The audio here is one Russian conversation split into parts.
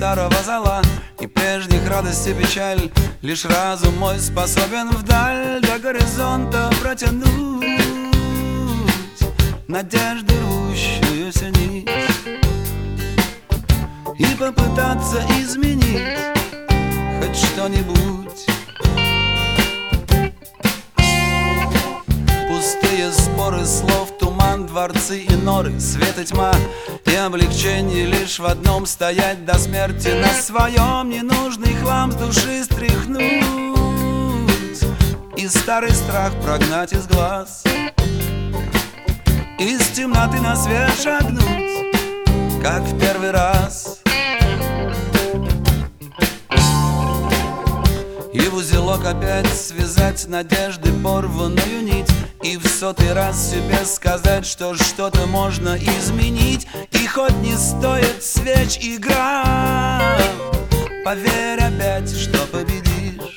старого зола и прежних радостей печаль. Лишь разум мой способен вдаль до горизонта протянуть надежды рвущуюся нить и попытаться изменить хоть что-нибудь. Пустые споры слов, туман, дворцы и норы, свет и тьма и облегчение лишь в одном: стоять до смерти на своем, ненужный хлам с души стряхнуть и старый страх прогнать из глаз, из темноты на свет шагнуть, как в первый раз. И в узелок опять связать надежды порванную нить, и в сотый раз себе сказать, что что-то можно изменить. И хоть не стоит свеч игра, поверь опять, что победишь.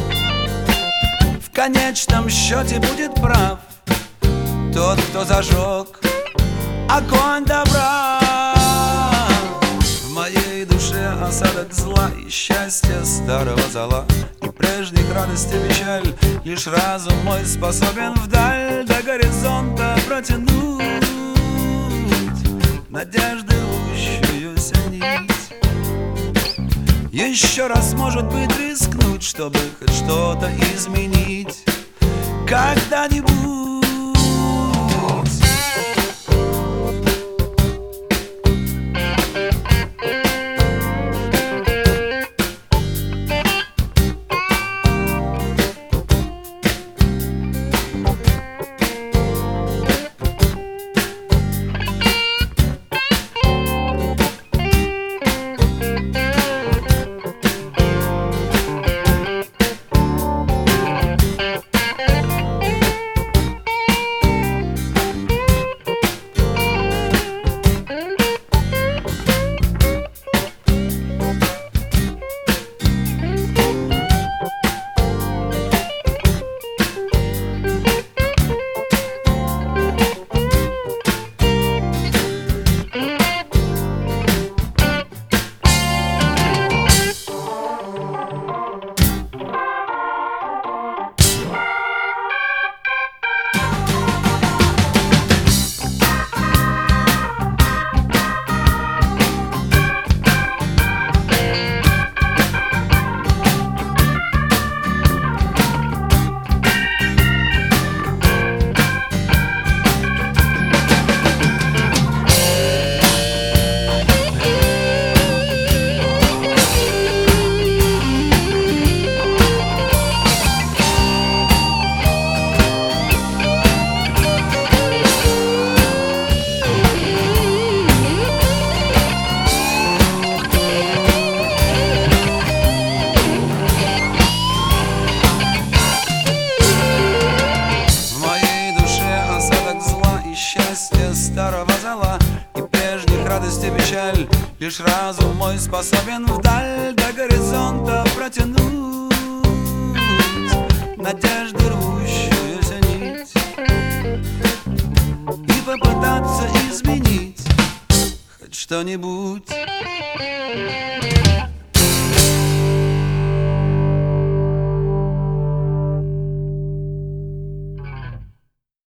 В конечном счете будет прав тот, кто зажег огонь добра. В моей душе осадок зла и счастья старого зола и прежних радостей печаль. Лишь разум мой способен вдаль до горизонта протянуть надежды рвущуюся нить. Еще раз, может быть, рискнуть, чтобы хоть что-то изменить когда-нибудь. Старого зола и прежних радостей печаль. Лишь разум мой способен вдаль до горизонта протянуть надежды рвущуюся нить и попытаться изменить хоть что-нибудь.